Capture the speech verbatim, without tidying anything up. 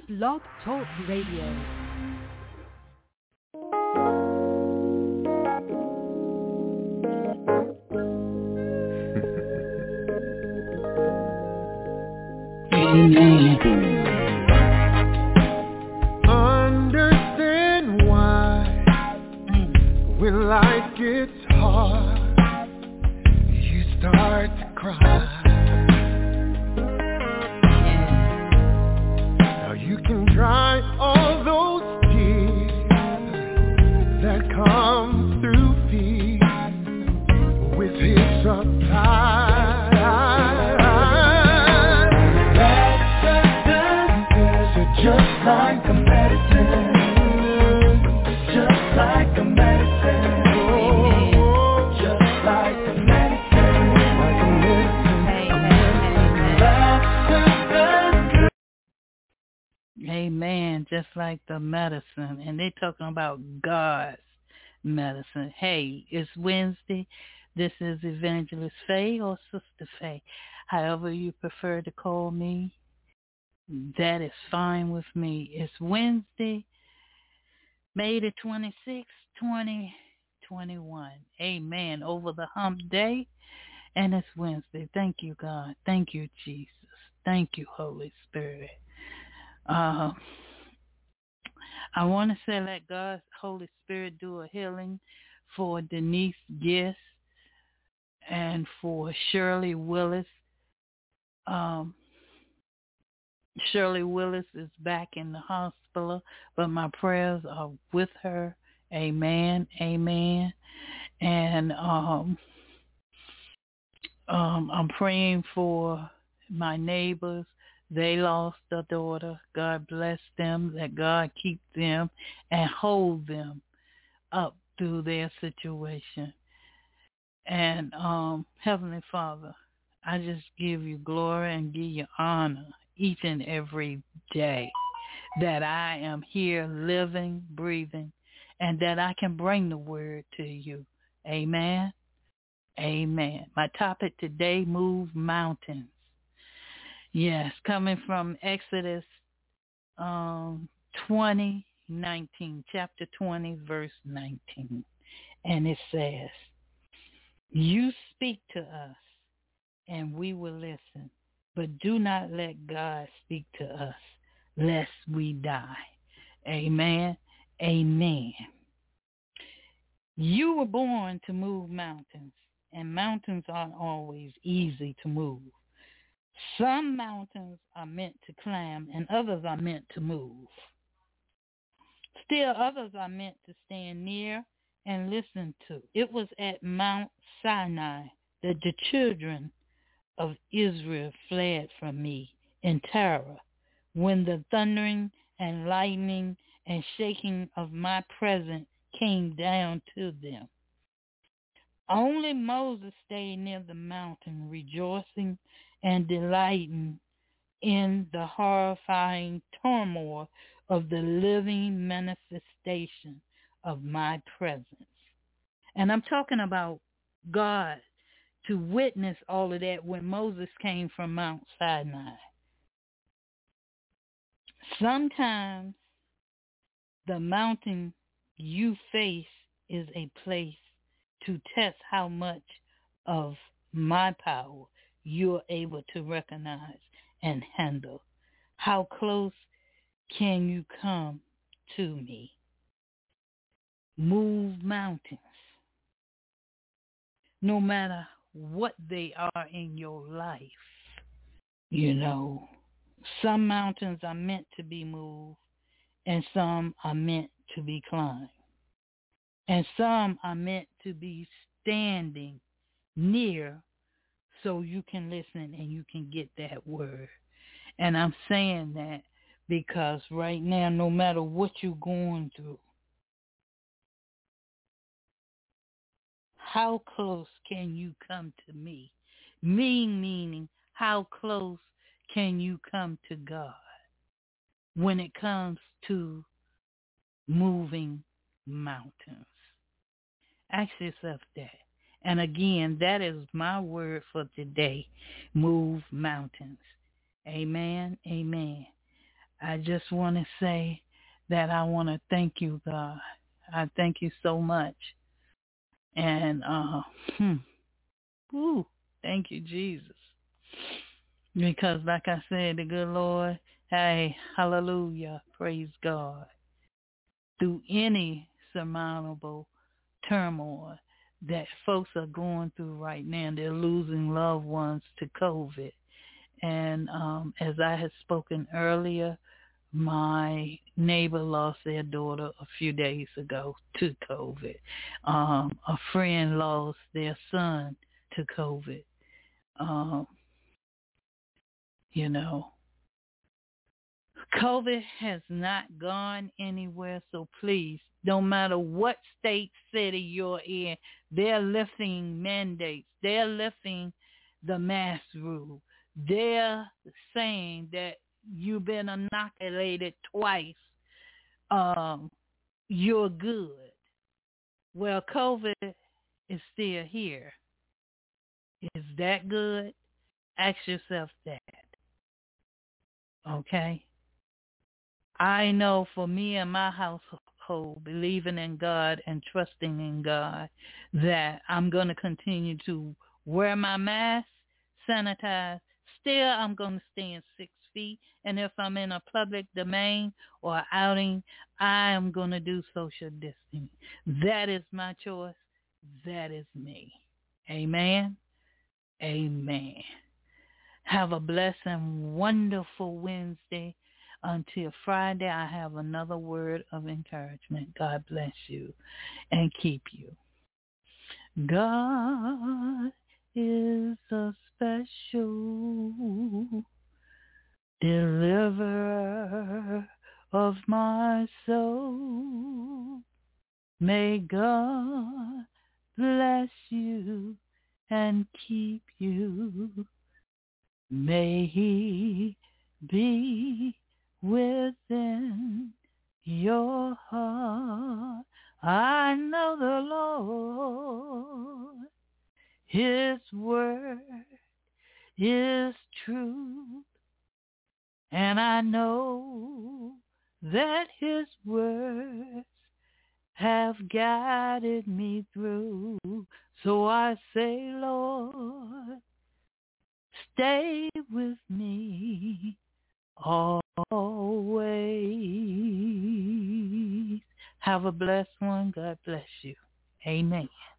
Blog Talk Radio. Understand why when life gets hard, you start to cry. Now you can dry all those tears that come through fear with His supply. Just like a medicine, just like a medicine, oh, just like a medicine, like a medicine, Amen. Just like the medicine. And they talking about God's medicine. Hey, it's Wednesday. This is Evangelist Faye or Sister Faye. However you prefer to call me. That is fine with me. It's Wednesday, May the twenty-sixth, twenty twenty-one. Amen. Over the hump day, and it's Wednesday. Thank you, God. Thank you, Jesus. Thank you, Holy Spirit. Uh, I want to say let God's Holy Spirit do a healing for Denise Giss and for Shirley Willis. Um, Shirley Willis is back in the hospital, but my prayers are with her. Amen. Amen. And um, um, I'm praying for my neighbors. They lost a daughter. God bless them, that God keep them and hold them up through their situation. And um, Heavenly Father, I just give you glory and give you honor each and every day that I am here living, breathing, and that I can bring the word to you. Amen. Amen. My topic today, move mountains. Yes, coming from Exodus um, twenty, nineteen, chapter twenty, verse nineteen. And it says, you speak to us and we will listen. But do not let God speak to us, lest we die. Amen. Amen. You were born to move mountains, and mountains aren't always easy to move. Some mountains are meant to climb, and others are meant to move. Still, others are meant to stand near and listen to. It was at Mount Sinai that the children of Israel fled from me in terror when the thundering and lightning and shaking of my presence came down to them. Only Moses stayed near the mountain, rejoicing and delighting in the horrifying turmoil of the living manifestation of my presence. And I'm talking about God to witness all of that when Moses came from Mount Sinai. Sometimes the mountain you face is a place to test how much of my power you're able to recognize and handle. How close can you come to me? Move mountains. No matter what they are in your life. You know, some mountains are meant to be moved and some are meant to be climbed. And some are meant to be standing near so you can listen and you can get that word. And I'm saying that because right now, no matter what you're going through, how close can you come to me? Me meaning, how close can you come to God when it comes to moving mountains? Ask yourself that. And again, that is my word for today. Move mountains. Amen. Amen. I just want to say that I want to thank you, God. I thank you so much. And, uh, hmm, woo, thank you, Jesus. Because like I said, the good Lord, hey, hallelujah, praise God. Through any surmountable turmoil that folks are going through right now, they're losing loved ones to COVID. And um, as I had spoken earlier, my neighbor lost their daughter a few days ago to COVID. Um, a friend lost their son to COVID. Um, you know, COVID has not gone anywhere, so please, no matter what state, city you're in, they're lifting mandates. They're lifting the mask rule. They're saying that you've been inoculated twice. Um, you're good. Well, COVID is still here. Is that good? Ask yourself that. Okay? I know for me and my household, believing in God and trusting in God, that I'm going to continue to wear my mask, sanitize. Still, I'm going to stay in six feet. And if I'm in a public domain or outing, I am going to do social distancing. That is my choice. That is me. Amen. Amen. Have a blessed and wonderful Wednesday. Until Friday, I have another word of encouragement. God bless you and keep you. God is a special deliverer of my soul. May God bless you and keep you. May he be within your heart. I know the Lord, his word is true, and I know that his words have guided me through. So I say, Lord, stay with me always. Have a blessed one. God bless you. Amen.